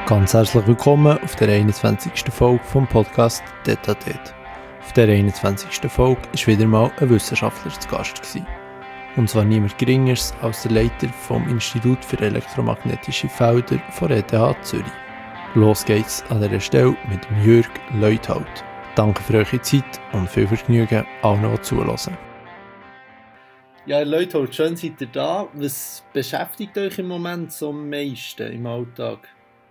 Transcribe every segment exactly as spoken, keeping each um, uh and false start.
Ganz herzlich willkommen auf der einundzwanzigsten Folge vom Podcast Deta Det. Auf der einundzwanzigsten Folge war wieder mal ein Wissenschaftler zu Gast gewesen. Und zwar niemand Geringeres als der Leiter vom Institut für elektromagnetische Felder von E T H Zürich. Los geht's an dieser Stelle mit dem Jürg Leuthold. Danke für eure Zeit und viel Vergnügen allen, die zuhören. Ja, Herr Leuthold, schön seid ihr da. Was beschäftigt euch im Moment so am meisten im Alltag?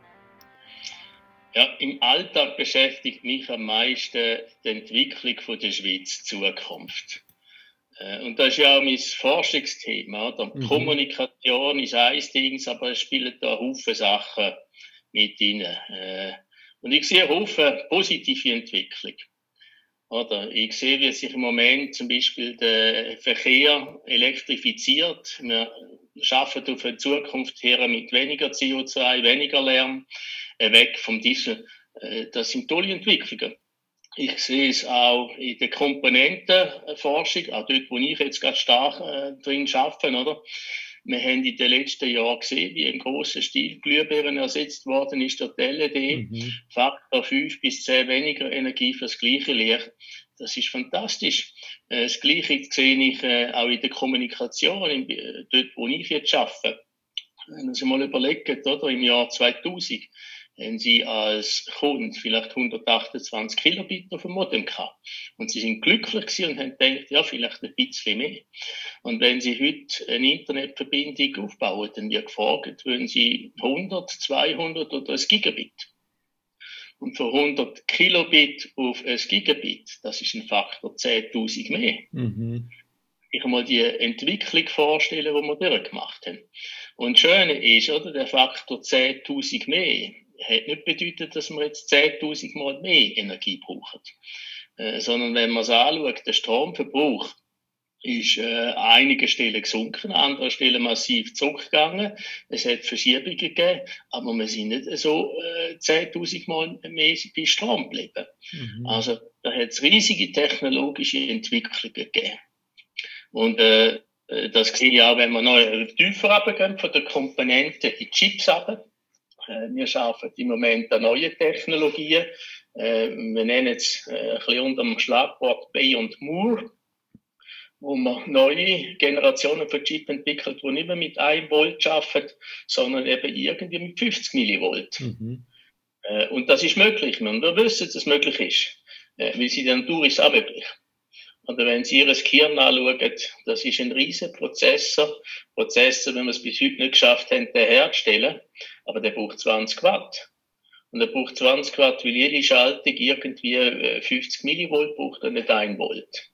Ja, im Alltag beschäftigt mich am meisten die Entwicklung von der Schweiz Zukunft. Und das ist ja auch mein Forschungsthema. Oder? Mhm. Kommunikation ist ein Ding, aber es spielen da Haufen Sachen mit rein. Und ich sehe Haufen positive Entwicklung. Oder? Ich sehe, wie sich im Moment zum Beispiel der Verkehr elektrifiziert. Wir schaffen auf eine Zukunft her mit weniger C O zwei, weniger Lärm, weg vom Diesel. Das sind tolle Entwicklungen. Ich sehe es auch in der Komponentenforschung, auch dort, wo ich jetzt ganz stark äh, drin arbeite, oder? Wir haben in den letzten Jahren gesehen, wie im grossen Stil Glühbirnen ersetzt worden ist durch die L E D. Mhm. Faktor fünf bis zehn weniger Energie für das gleiche Licht. Das ist fantastisch. Das Gleiche sehe ich äh, auch in der Kommunikation, in, äh, dort, wo ich jetzt arbeite. Wenn Sie mal überlegen, oder? Im Jahr zweitausend haben Sie als Kunde vielleicht hundertachtundzwanzig Kilobit auf dem Modem gehabt. Und Sie sind glücklich gewesen und haben gedacht, ja, vielleicht ein bisschen mehr. Und wenn Sie heute eine Internetverbindung aufbauen, dann wird gefragt, wollen Sie hundert, zweihundert oder ein Gigabit? Und von hundert Kilobit auf ein Gigabit, das ist ein Faktor zehntausend mehr. Mhm. Ich kann mal die Entwicklung vorstellen, die wir durchgemacht haben. Und das Schöne ist, oder, der Faktor zehntausend mehr hat nicht bedeutet, dass wir jetzt zehntausend Mal mehr Energie brauchen. Äh, sondern wenn man es anschaut, der Stromverbrauch ist äh, an einigen Stellen gesunken, an anderen Stellen massiv zurückgegangen. Es hat Verschiebungen gegeben, aber wir sind nicht so äh, zehntausend Mal mehr bei Strom geblieben. Mhm. Also da hat es riesige technologische Entwicklungen gegeben. Und äh, das sehe ich auch, wenn wir noch tiefer runtergehen, von den Komponenten in die Chips runter. Äh, wir arbeiten im Moment an neuen Technologien. Äh, wir nennen es äh, ein bisschen unter dem Schlagwort Beyond Moore, wo man neue Generationen von Chip entwickelt, die nicht mehr mit einem Volt arbeiten, sondern eben irgendwie mit fünfzig Millivolt. Mhm. Äh, und das ist möglich. Und wir wissen, dass es möglich ist. Äh, weil sie die Natur ist auch möglich. Oder wenn Sie Ihr Gehirn anschauen, das ist ein riesen Prozessor. Prozessor, wenn wir es bis heute nicht geschafft haben, den herzustellen. Aber der braucht zwanzig Watt. Und er braucht zwanzig Watt, weil jede Schaltung irgendwie fünfzig Millivolt braucht und nicht ein Volt.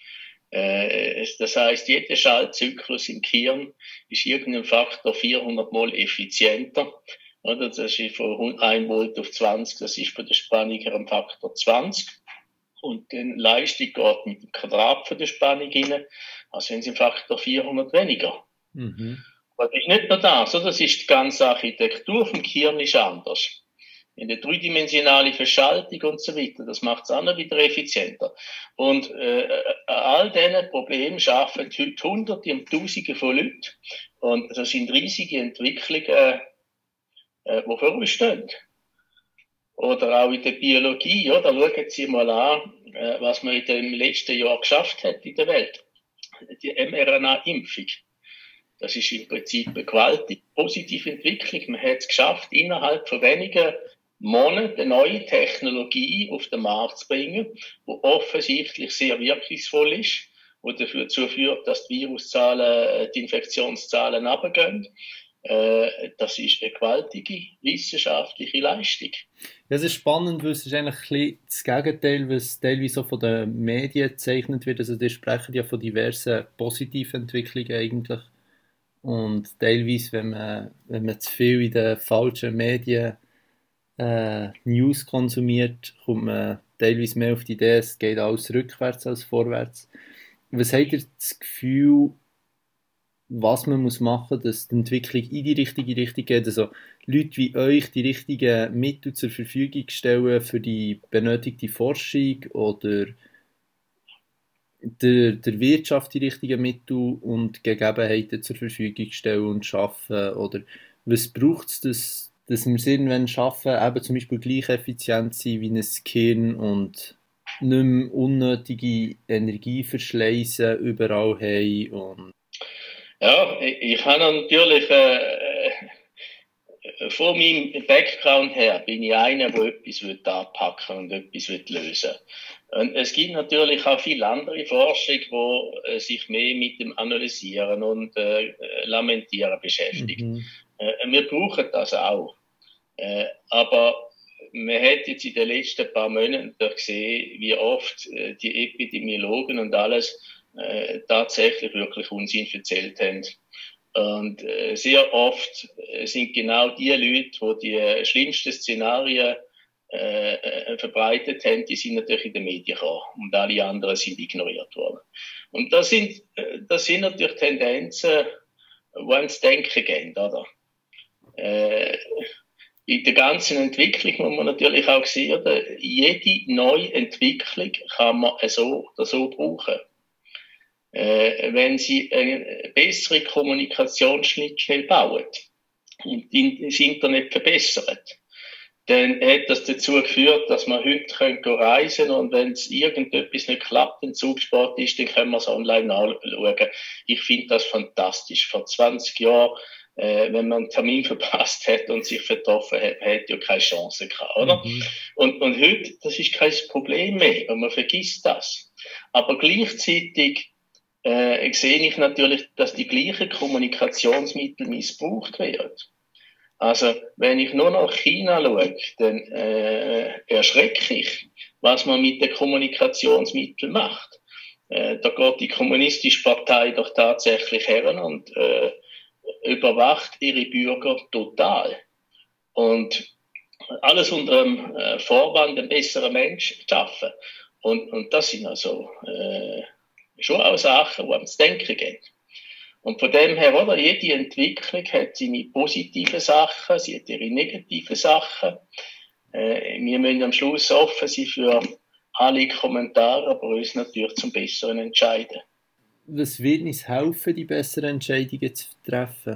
Äh, das heisst, jeder Schaltzyklus im Gehirn ist irgendein Faktor vierhundert Mal effizienter. Oder? Das ist von ein Volt auf zwanzig, das ist von der Spannung her ein Faktor zwanzig. Und die Leistung geht mit dem Quadrat von der Spannung rein, also haben Sie einen Faktor vierhundert weniger. Mhm. Aber das ist nicht nur das, oder? Das ist die ganze Architektur vom Gehirn ist anders. In der dreidimensionale Verschaltung und so weiter, das macht es auch noch wieder effizienter. Und äh, an all diesen Problemen arbeiten heute Hunderte und Tausende von Leuten. Und das sind riesige Entwicklungen, äh, die vor uns stehen. Oder auch in der Biologie, ja, da schauen Sie mal an, äh, was man in dem letzten Jahr geschafft hat in der Welt. Die mRNA-Impfung. Das ist im Prinzip eine gewaltige positive Entwicklung. Man hat es geschafft, innerhalb von wenigen Monaten eine neue Technologie auf den Markt zu bringen, die offensichtlich sehr wirkungsvoll ist, die dazu führt, dass die Viruszahlen, die Infektionszahlen runtergehen. Das ist eine gewaltige wissenschaftliche Leistung. Ja, das ist spannend, weil es ist eigentlich ein bisschen das Gegenteil, was teilweise so von den Medien gezeichnet wird. Also die sprechen ja von diversen positiven Entwicklungen eigentlich. Und teilweise, wenn man, wenn man zu viel in den falschen Medien äh, News konsumiert, kommt man teilweise mehr auf die Idee, es geht alles rückwärts als vorwärts. Was habt ihr das Gefühl, was man muss machen muss, dass die Entwicklung in die richtige Richtung geht? Also Leute wie euch die richtigen Mittel zur Verfügung stellen für die benötigte Forschung oder der, der Wirtschaft die richtigen Mittel und Gegebenheiten zur Verfügung stellen und schaffen? Oder was braucht es, dass, dass wir es irgendwann schaffen, eben zum Beispiel gleich effizient zu sein wie ein Gehirn und nicht mehr unnötige Energieverschleiße überall haben. Und ja, ich, ich habe natürlich äh, von meinem Background her bin ich einer, der etwas anpacken und etwas lösen will. Und es gibt natürlich auch viele andere Forschung, die äh, sich mehr mit dem Analysieren und äh, Lamentieren beschäftigt. mhm. Äh, wir brauchen das auch. Äh, aber man hat jetzt in den letzten paar Monaten gesehen, wie oft äh, die Epidemiologen und alles äh, tatsächlich wirklich Unsinn erzählt haben. Und äh, sehr oft äh, sind genau die Leute, die die äh, schlimmsten Szenarien äh, äh, verbreitet haben, die sind natürlich in den Medien gekommen und alle anderen sind ignoriert worden. Und das sind, äh, das sind natürlich Tendenzen, die ans Denken gehen, oder? Äh, in der ganzen Entwicklung muss man natürlich auch sehen, oder? Jede neue Entwicklung kann man so oder so brauchen. Äh, wenn Sie eine bessere Kommunikationsschnittstelle bauen und das Internet verbessern, dann hat das dazu geführt, dass man heute reisen können und wenn es irgendetwas nicht klappt, ein Zugsport ist, dann können wir es online anschauen. Ich finde das fantastisch. Vor zwanzig Jahren, äh, wenn man einen Termin verpasst hat und sich vertroffen hat, hätte ja keine Chance gehabt, oder? Mhm. Und, und heute, das ist kein Problem mehr und man vergisst das. Aber gleichzeitig äh, sehe ich natürlich, dass die gleichen Kommunikationsmittel missbraucht werden. Also, wenn ich nur nach China schaue, dann äh, erschrecke ich, was man mit den Kommunikationsmitteln macht. Äh, da geht die kommunistische Partei doch tatsächlich her und äh, überwacht ihre Bürger total. Und alles unter dem äh, Vorwand, ein besserer Mensch zu schaffen. Und, und das sind also äh, schon auch Sachen, die ans Denken gehen. Und von dem her, oder, jede Entwicklung hat seine positiven Sachen, sie hat ihre negativen Sachen. Äh, wir müssen am Schluss offen sein für alle Kommentare, aber uns natürlich zum Besseren entscheiden. Was wird uns helfen, die besseren Entscheidungen zu treffen?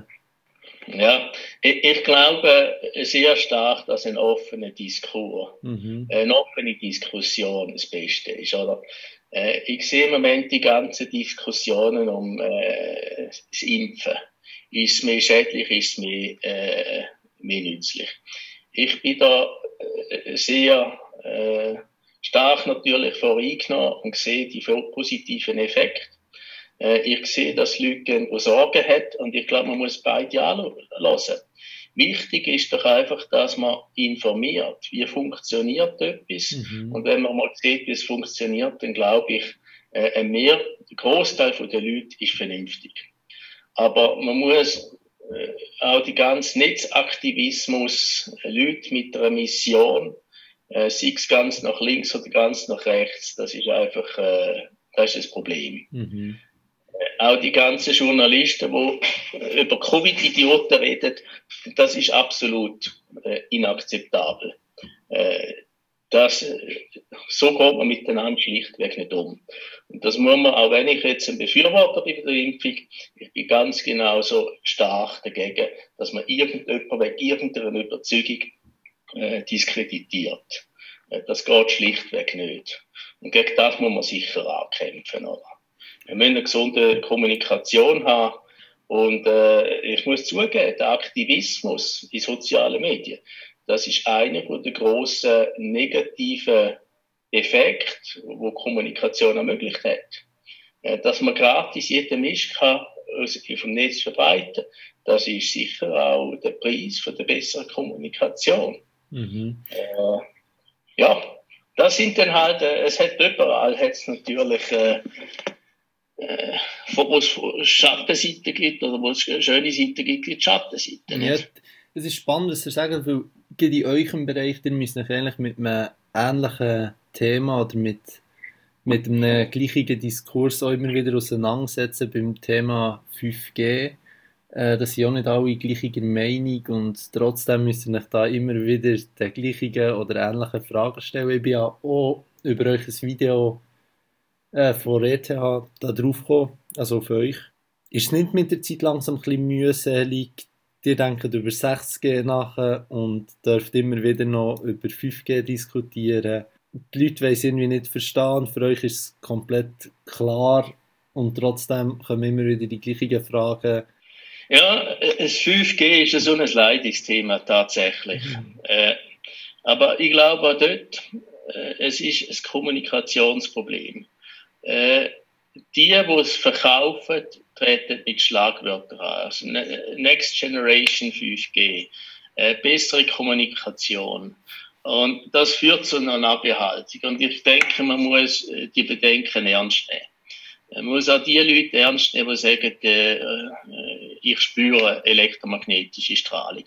Ja, ich, ich glaube sehr stark, dass ein offener Diskurs, Mhm. eine offene Diskussion das Beste ist, oder? Äh, ich sehe im Moment die ganzen Diskussionen um äh, das Impfen. Ist es mehr schädlich, ist es mehr, äh, mehr nützlich? Ich bin da äh, sehr äh, stark natürlich voreingenommen und sehe die positiven Effekte. Äh, ich sehe, dass Leute die Sorgen haben und ich glaube, man muss beide anhören. Wichtig ist doch einfach, dass man informiert, wie funktioniert etwas. Mhm. Und wenn man mal sieht, wie es funktioniert, dann glaube ich, äh, ein mehr, der Großteil der Leute ist vernünftig. Aber man muss äh, auch die ganze Netzaktivismus, äh, Leute mit einer Mission, äh, sei es ganz nach links oder ganz nach rechts, das ist einfach, äh, das ist das Problem. Mhm. Auch die ganzen Journalisten, die über Covid-Idioten reden, das ist absolut äh, inakzeptabel. Äh, das, so geht man miteinander schlichtweg nicht um. Und das muss man, auch wenn ich jetzt ein Befürworter bin der Impfung, ich bin ganz genauso stark dagegen, dass man irgendjemand wegen irgendeiner Überzeugung äh, diskreditiert. Äh, das geht schlichtweg nicht. Und gegen das muss man sicher ankämpfen, oder? Wir müssen eine gesunde Kommunikation haben. Und äh, ich muss zugeben, der Aktivismus in sozialen Medien, das ist einer der grossen negativen Effekte, wo Kommunikation ermöglicht hat. Äh, dass man gratis jeden Mist kann vom Netz verbreiten, das ist sicher auch der Preis für die bessere Kommunikation. Mhm. Äh, ja, das sind dann halt, äh, es hat überall hat's natürlich äh, äh, wo es Schattenseiten gibt oder wo es schöne Seiten gibt, gibt es Schattenseiten. Ja, es ist spannend, was ihr sagt, weil gerade in eurem Bereich, ihr müsst euch eigentlich mit einem ähnlichen Thema oder mit, mit einem gleichen Diskurs auch immer wieder auseinandersetzen beim Thema fünf G. Äh, das sind auch nicht alle gleicher Meinung und trotzdem müsst ihr euch da immer wieder die gleichen oder ähnlichen Fragen stellen. Ich bin ja auch über euch ein Video äh, von E T H da drauf gekommen, also für euch. Ist es nicht mit der Zeit langsam ein bisschen mühselig, die denken über sechs G nach und dürft immer wieder noch über fünf G diskutieren. Die Leute wollen es irgendwie nicht verstehen, für euch ist es komplett klar und trotzdem kommen immer wieder die gleichen Fragen. Ja, das fünf G ist so ein Leidungsthema tatsächlich. Mhm. Äh, aber ich glaube auch dort, äh, es ist ein Kommunikationsproblem. Äh, die, die es verkaufen, treten mit Schlagwörtern an. Also Next Generation fünf G, äh, bessere Kommunikation. Und das führt zu einer Abbehaltung. Und ich denke, man muss die Bedenken ernst nehmen. Man muss auch die Leute ernst nehmen, die sagen, äh, ich spüre elektromagnetische Strahlung.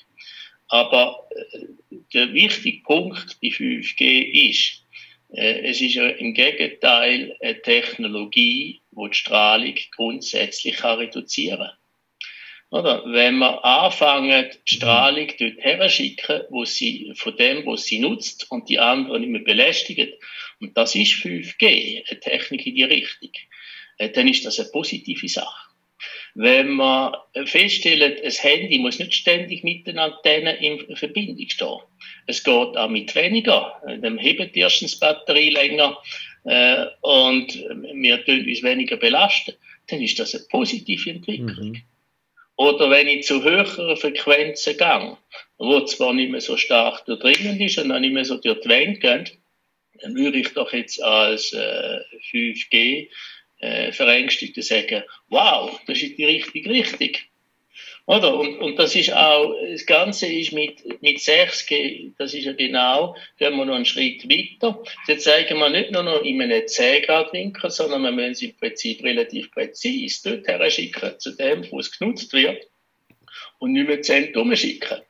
Aber äh, der wichtige Punkt bei fünf G ist, äh, es ist ja im Gegenteil eine Technologie, die die Strahlung grundsätzlich kann reduzieren kann. Oder? Wenn wir anfangen, die Strahlung dort herschicken, wo sie, von dem, was sie nutzt und die anderen nicht mehr belästigt, und das ist fünf G, eine Technik in die Richtung, dann ist das eine positive Sache. Wenn man feststellt, ein Handy muss nicht ständig mit den Antennen in Verbindung stehen. Es geht auch mit weniger. Dann hebt erstens die Batterie länger äh, und wir tun uns weniger belasten. Dann ist das eine positive Entwicklung. Mhm. Oder wenn ich zu höheren Frequenzen gehe, wo zwar nicht mehr so stark durchdringend ist und auch nicht mehr so durch die Wände geht, dann würde ich doch jetzt als äh, fünf G Äh, Verängstigte sagen, wow, das ist die richtige Richtung. Oder? Und, und das ist auch, das Ganze ist mit, mit sechs G, das ist ja genau, gehen wir noch einen Schritt weiter. Jetzt zeigen wir nicht nur noch in einem zehn Grad Winkel, sondern wir müssen es im Prinzip relativ präzise dort her schicken, zu dem, wo es genutzt wird, und nicht mehr Zentrum schicken.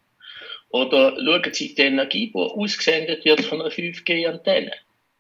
Oder schauen Sie die Energie, die ausgesendet wird von einer fünf G Antenne.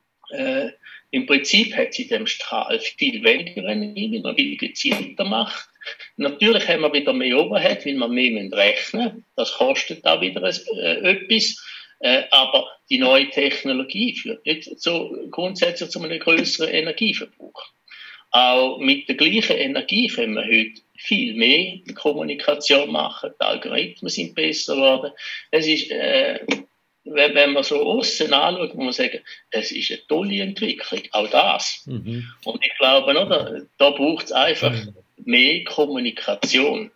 Äh, Im Prinzip hat sie dem Strahl viel weniger Energie, weil man viel gezielter macht. Natürlich haben wir wieder mehr Overhead, weil wir mehr rechnen müssen. Das kostet auch wieder äh, etwas. Äh, aber die neue Technologie führt nicht so grundsätzlich zu einem größeren Energieverbrauch. Auch mit der gleichen Energie können wir heute viel mehr Kommunikation machen. Die Algorithmen sind besser geworden. Es ist, äh, Wenn, wenn man so aussen anschaut, muss man sagen, es ist eine tolle Entwicklung, auch das. Mhm. Und ich glaube, oder, da braucht es einfach mhm. mehr Kommunikation.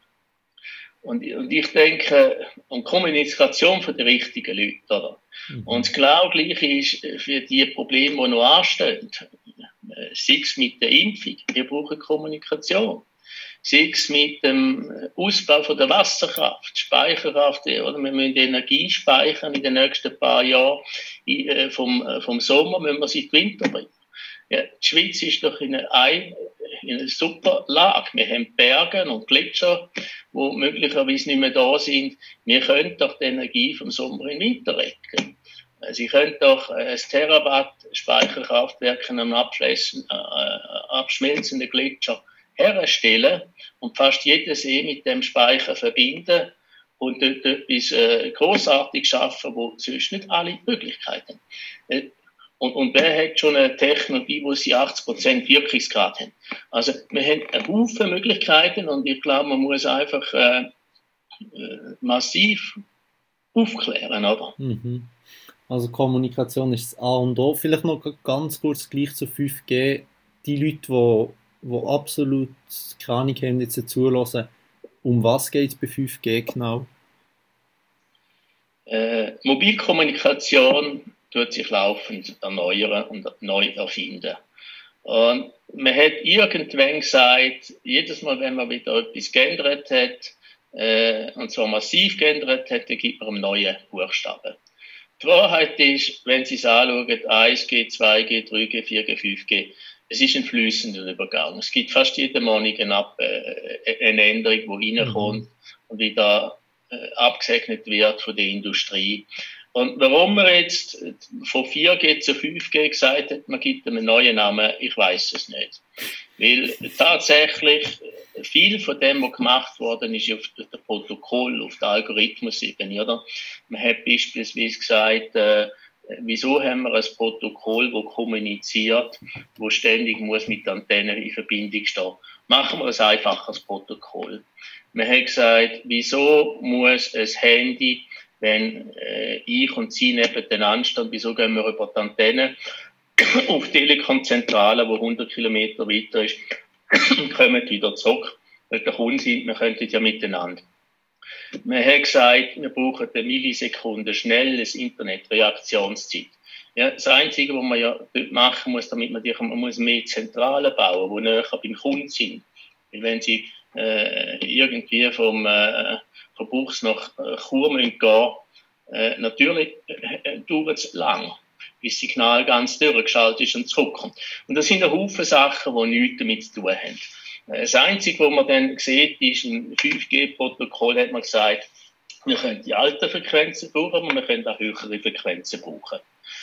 Und, und ich denke, um Kommunikation von den richtigen Leuten, oder? Mhm. Und das genau Gleiche ist für die Probleme, die noch anstehen. Sei es mit der Impfung, wir brauchen Kommunikation. Sei es mit dem Ausbau von der Wasserkraft, Speicherkraft, oder wir müssen Energie speichern in den nächsten paar Jahren. Äh, vom, vom Sommer müssen wir sie in den Winter bringen. Ja, die Schweiz ist doch in einer, in einer super Lage. Wir haben Berge und Gletscher, die möglicherweise nicht mehr da sind. Wir können doch die Energie vom Sommer in den Winter retten. Sie können doch ein Terawatt Speicherkraftwerke am Abschmelzenden Gletscher herstellen und fast jeden See mit dem Speicher verbinden und dort etwas äh, grossartig schaffen, wo sonst nicht alle Möglichkeiten haben. Äh, und, und wer hat schon eine Technologie, wo sie achtzig Prozent Wirkungsgrad haben? Also wir haben einen Haufen Möglichkeiten und ich glaube, man muss einfach äh, äh, massiv aufklären, oder? Mhm. Also Kommunikation ist das A und O. Vielleicht noch ganz kurz gleich zu fünf G. Die Leute, die die absolut keine Ahnung haben, jetzt zuhören, um was geht es bei fünf G genau? Äh, Mobilkommunikation tut sich laufend erneuern und neu erfinden. Und man hat irgendwann gesagt, jedes Mal, wenn man wieder etwas geändert hat, äh, und zwar massiv geändert hat, dann gibt man einen neuen Buchstaben. Die Wahrheit ist, wenn Sie es anschauen, eins G, zwei G, drei G, vier G, fünf G, es ist ein fließender Übergang. Es gibt fast jeden Monat eine, äh, eine Änderung, die reinkommt mhm. und wieder äh, abgesegnet wird von der Industrie. Und warum man jetzt von vier G zu fünf G gesagt hat, man gibt einem einen neuen Namen, ich weiß es nicht. Weil tatsächlich viel von dem, was gemacht worden ist, auf der Protokoll, auf der Algorithmusebene, oder? Man hat beispielsweise gesagt, äh, wieso haben wir ein Protokoll, das kommuniziert, wo ständig muss mit Antennen in Verbindung stehen? machen wir ein einfaches Protokoll. Man hat gesagt, wieso muss ein Handy, wenn äh, ich und Sie nebeneinander stehen, wieso gehen wir über die Antenne auf Telekom-Zentrale, die hundert Kilometer weiter ist, und kommen wieder zurück, weil der Kunde sind, wir könnten ja miteinander. Man hat gesagt, wir brauchen eine Millisekunde schnelles Internet-Reaktionszeit. Ja, das Einzige, was man ja dort machen muss, damit man, die, man muss mehr Zentralen bauen, die näher beim Kunden sind. Weil wenn Sie äh, irgendwie vom, äh, von Buchs nach äh, Chur müssen gehen, äh, natürlich äh, dauert es lang, bis das Signal ganz durchgeschaltet ist und zurückkommt. Und das sind ein Haufen Sachen, die nichts damit zu tun haben. Das Einzige, was man dann sieht, ist, im fünf G-Protokoll hat man gesagt, wir können die alten Frequenzen brauchen, aber wir können auch höhere Frequenzen brauchen.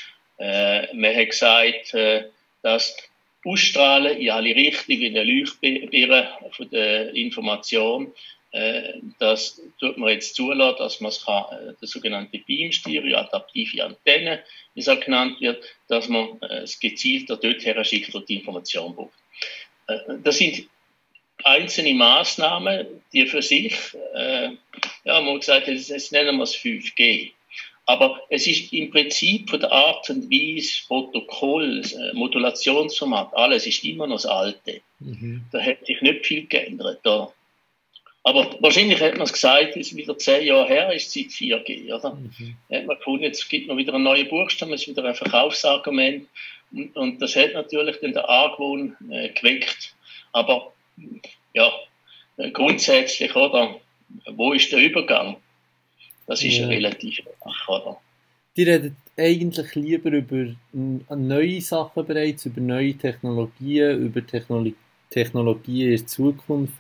Äh, man hat gesagt, äh, dass Ausstrahlen in alle Richtungen, in der Leuchtbirne von der Information, äh, das tut man jetzt zulassen, dass man es kann, äh, der sogenannte Beam-Stereo, adaptive Antenne, wie es auch genannt wird, dass man äh, es gezielter dorthin schickt, wo die Information braucht. Äh, das sind einzelne Maßnahmen, die für sich, äh, ja, man hat gesagt, jetzt nennen wir es fünf G. Aber es ist im Prinzip von der Art und Weise, Protokoll, äh, Modulationsformat, alles ist immer noch das Alte. Mhm. Da hat sich nicht viel geändert. Da. Aber wahrscheinlich hat man es gesagt, es ist wieder zehn Jahre her, ist seit vier G, oder? Mhm. Hat man gefunden, jetzt gibt noch wieder einen neuen Buchstaben, es ist wieder ein Verkaufsargument. Und, und das hat natürlich dann den Argwohn äh, geweckt. Aber ja, grundsätzlich, oder, wo ist der Übergang? Das ist ja relativ einfach, oder? Die reden eigentlich lieber über neue Sachen bereits, über neue Technologien, über Technolo- Technologien in der Zukunft.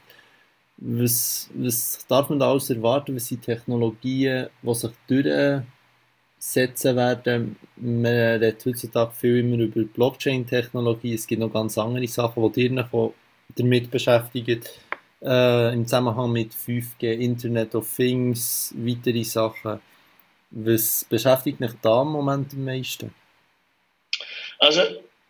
Was, was darf man da alles erwarten? Was sind Technologien, die sich durchsetzen werden? Man redet heutzutage viel immer über Blockchain-Technologie. Es gibt noch ganz andere Sachen, die ihr euch damit beschäftigt. Äh, im Zusammenhang mit fünf G, Internet of Things, weitere Sachen. Was beschäftigt mich da im Moment am meisten? Also,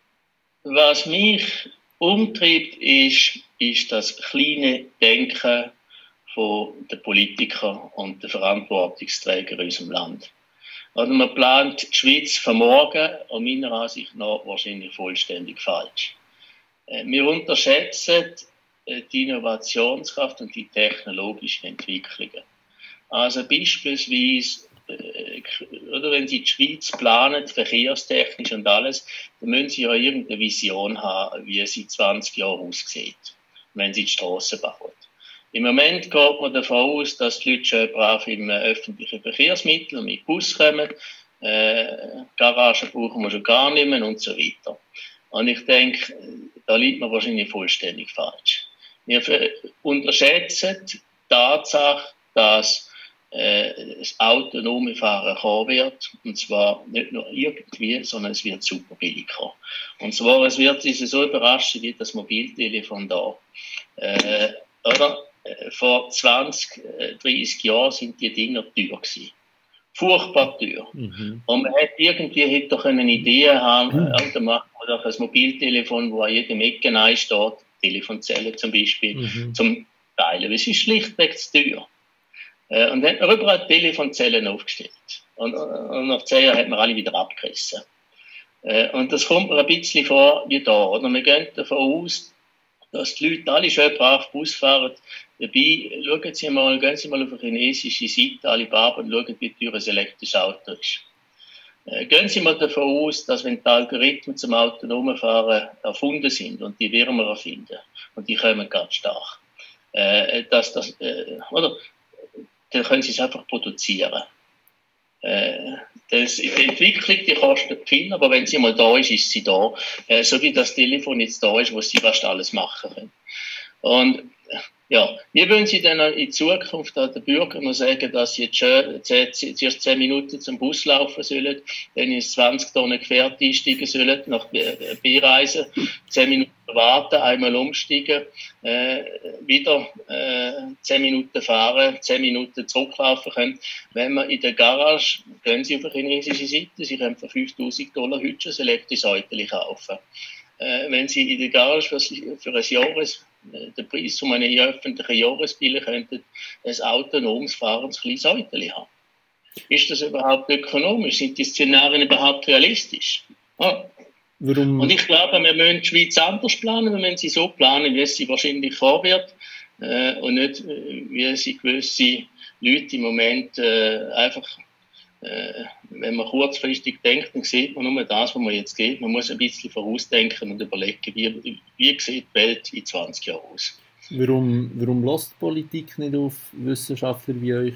was mich umtreibt, ist, ist das kleine Denken von den Politikern und den Verantwortungsträgern in unserem Land. Also man plant die Schweiz von morgen, und meiner Ansicht nach wahrscheinlich vollständig falsch. Wir unterschätzen die Innovationskraft und die technologischen Entwicklungen. Also beispielsweise, äh, oder wenn Sie die Schweiz planen, verkehrstechnisch und alles, dann müssen Sie ja irgendeine Vision haben, wie es in zwanzig Jahren aussieht, wenn Sie die Strassen bauen. Im Moment geht man davon aus, dass die Leute schön brav im öffentlichen Verkehrsmittel mit Bus kommen, äh, Garagen brauchen wir schon gar nicht mehr und so weiter. Und ich denke, da liegt man wahrscheinlich vollständig falsch. Wir unterschätzen die Tatsache, dass äh, das autonome Fahren kommen wird. Und zwar nicht nur irgendwie, sondern es wird super billig kommen. Und zwar, es wird uns so überraschen wie das Mobiltelefon da. Äh, oder? Vor zwanzig, dreißig Jahren sind die Dinger teuer gewesen. Furchtbar teuer. Mhm. Und man hätte irgendwie hätte doch eine Idee haben, mhm. äh, dann macht man doch ein Mobiltelefon, wo an jedem Ecken einsteht, Telefonzelle zum Beispiel, mhm. zum Teilen. Es ist schlichtweg zu teuer. Äh, und dann hat man überall Telefonzellen aufgestellt. Und, und nach zehn Jahren hat man alle wieder abgerissen. Äh, und das kommt mir ein bisschen vor wie da. Oder wir gehen davon aus, dass die Leute alle schön brav Bus fahren. Dabei schauen Sie mal, gehen Sie mal auf eine chinesische Seite, Alibaba, und schauen, wie teuer ein elektrisches Auto ist. Äh, gehen Sie mal davon aus, dass wenn die Algorithmen zum autonomen Fahren erfunden sind, und die werden wir erfinden, und die kommen ganz stark, äh, dass das, äh, oder, dann können Sie es einfach produzieren. Äh, das, die Entwicklung, die kostet viel, aber wenn sie mal da ist, ist sie da. Äh, so wie das Telefon jetzt da ist, wo sie fast alles machen können. Und ja, wie wollen Sie denn in Zukunft an den Bürgern noch sagen, dass sie jetzt schön zuerst zehn Minuten zum Bus laufen sollen, dann ins zwanzig Tonnen Gefährt einsteigen sollen, nach B-Reisen, zehn Minuten warten, einmal umsteigen, äh, wieder äh, zehn Minuten fahren, zehn Minuten zurücklaufen können. Wenn man in der Garage, gehen Sie auf eine chinesische Seite, Sie können für fünftausend Dollar heute ein elektrisches Auto kaufen. Äh, wenn Sie in der Garage für, für ein Jahr den Preis von einem öffentlichen Jahresbill könnten ein autonomes fahrendes kleines Auto haben. Ist das überhaupt ökonomisch? Sind die Szenarien überhaupt realistisch? Ja. Warum? Und ich glaube, wir müssen die Schweiz anders planen, wir müssen sie so planen, wie es sie wahrscheinlich vorwirft, äh, und nicht, äh, wie sie gewisse Leute im Moment äh, einfach, äh, wenn man kurzfristig denkt, dann sieht man nur das, was man jetzt geht. Man muss ein bisschen vorausdenken und überlegen, wie, wie sieht die Welt in zwanzig Jahren aus. Warum, warum lässt die Politik nicht auf Wissenschaftler wie euch?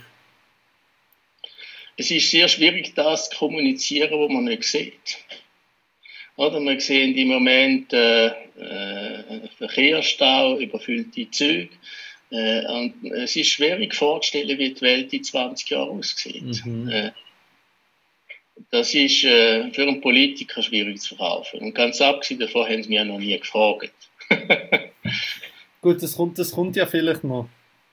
Es ist sehr schwierig, das zu kommunizieren, was man nicht sieht. Oder wir sehen im Moment äh, äh, Verkehrsstau, überfüllte Züge. Äh, und es ist schwierig vorzustellen, wie die Welt in zwanzig Jahren aussieht. Mhm. Äh, das ist äh, für einen Politiker schwierig zu verkaufen. Und ganz abgesehen davon haben sie mich ja noch nie gefragt. Gut, das kommt, das kommt ja vielleicht noch.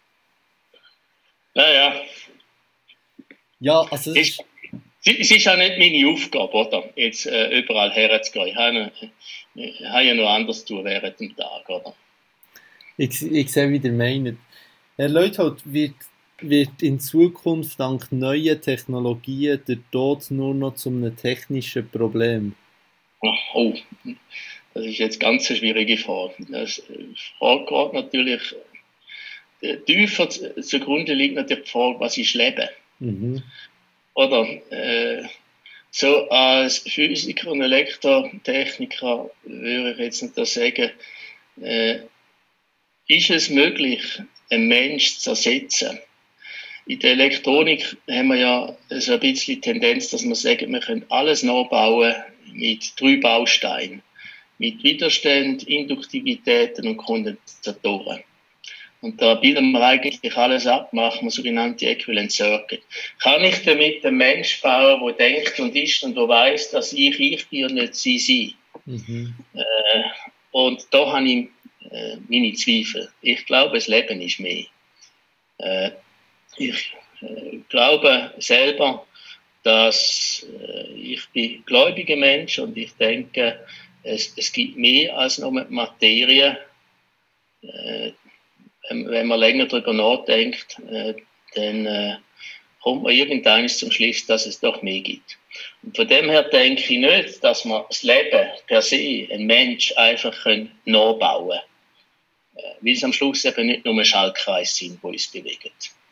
Ja, ja. Ja, also es ist... Es ist auch nicht meine Aufgabe, oder? Jetzt äh, überall herzugehen. Ich habe, ich habe ja noch anderes zu tun während dem Tag, oder? Ich, ich sehe, wie ihr meint. Herr Leuthold, wird, wird in Zukunft dank neuer Technologien der Tod nur noch zu einem technischen Problem? Oh, das ist jetzt ganz eine schwierige Frage. Das Frage geht natürlich, tiefer zugrunde liegt natürlich die Frage, was ist Leben? Mhm. Oder äh, so als Physiker und Elektrotechniker würde ich jetzt nicht das sagen, äh, ist es möglich, einen Menschen zu ersetzen? In der Elektronik haben wir ja so ein bisschen die Tendenz, dass wir sagen, wir können alles nachbauen mit drei Bausteinen. Mit Widerstand, Induktivitäten und Kondensatoren. Und da bilden wir eigentlich alles ab, machen wir sogenannte Equivalent Circuit. Kann ich damit einen Mensch bauen, der denkt und ist und der weiss, dass ich ich bin und nicht sie sie? Mhm. Äh, und da habe ich äh, meine Zweifel. Ich glaube, das Leben ist mehr. Äh, ich äh, glaube selber, dass äh, ich bin gläubiger Mensch und ich denke, es, es gibt mehr als nur Materie. Äh, Wenn man länger darüber nachdenkt, äh, dann äh, kommt man irgendwann zum Schluss, dass es doch mehr gibt. Und von dem her denke ich nicht, dass man das Leben per se, ein Mensch, einfach nachbauen kann. Äh, weil es am Schluss eben nicht nur Schaltkreise sind, die uns bewegen.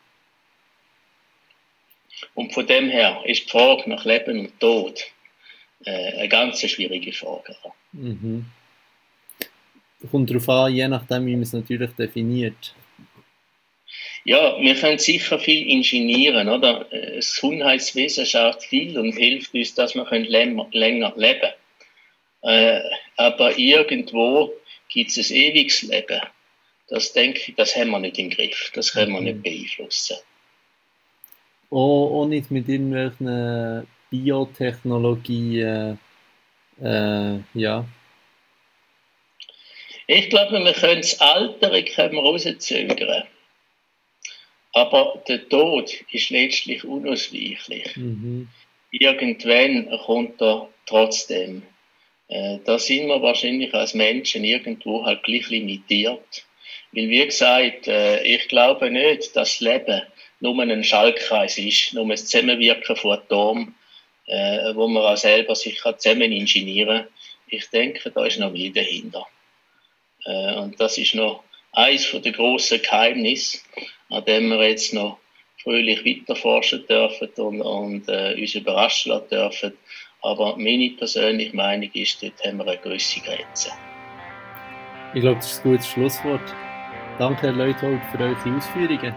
Und von dem her ist die Frage nach Leben und Tod äh, eine ganz schwierige Frage. Mhm. Kommt darauf an, je nachdem, wie man es natürlich definiert. Ja, wir können sicher viel ingenieren, oder? Das Gesundheitswesen schafft viel und hilft uns, dass wir länger, länger leben können. Äh, aber irgendwo gibt es ein ewiges Leben. Das denke ich, das haben wir nicht im Griff. Das können wir mhm. nicht beeinflussen. Oh, auch nicht mit irgendwelchen Biotechnologien, äh, ja. Ich glaube, wir können das Altern können wir rauszögern. Aber der Tod ist letztlich unausweichlich. Mhm. Irgendwann kommt er trotzdem. Äh, da sind wir wahrscheinlich als Menschen irgendwo halt gleich limitiert. Weil, wie gesagt, äh, ich glaube nicht, dass das Leben nur ein Schaltkreis ist, nur ein Zusammenwirken von Atomen, äh, wo man auch selber sich zusammen ingenieren kann. Ich denke, da ist noch mehr dahinter. Äh, und das ist noch eines der grossen Geheimnisse, an dem wir jetzt noch fröhlich weiterforschen dürfen und, und äh, uns überraschen lassen dürfen. Aber meine persönliche Meinung ist, dort haben wir eine gewisse Grenze. Ich glaube, das ist ein gutes Schlusswort. Danke, Herr Leuthold, für eure Ausführungen.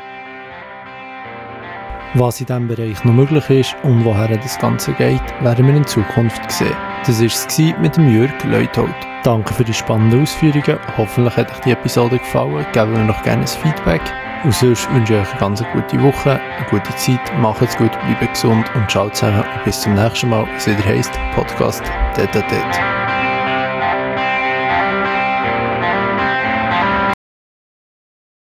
Was in diesem Bereich noch möglich ist und woher das Ganze geht, werden wir in Zukunft sehen. Das war es mit dem Jürg Leuthold. Danke für die spannenden Ausführungen. Hoffentlich hat euch die Episode gefallen. Geben wir noch gerne ein Feedback. Und sonst wünsche ich euch eine ganz gute Woche, eine gute Zeit. Macht's gut, bleibt gesund und ciao zusammen. Und bis zum nächsten Mal, wenn es wieder heisst Podcast Tete a Tete.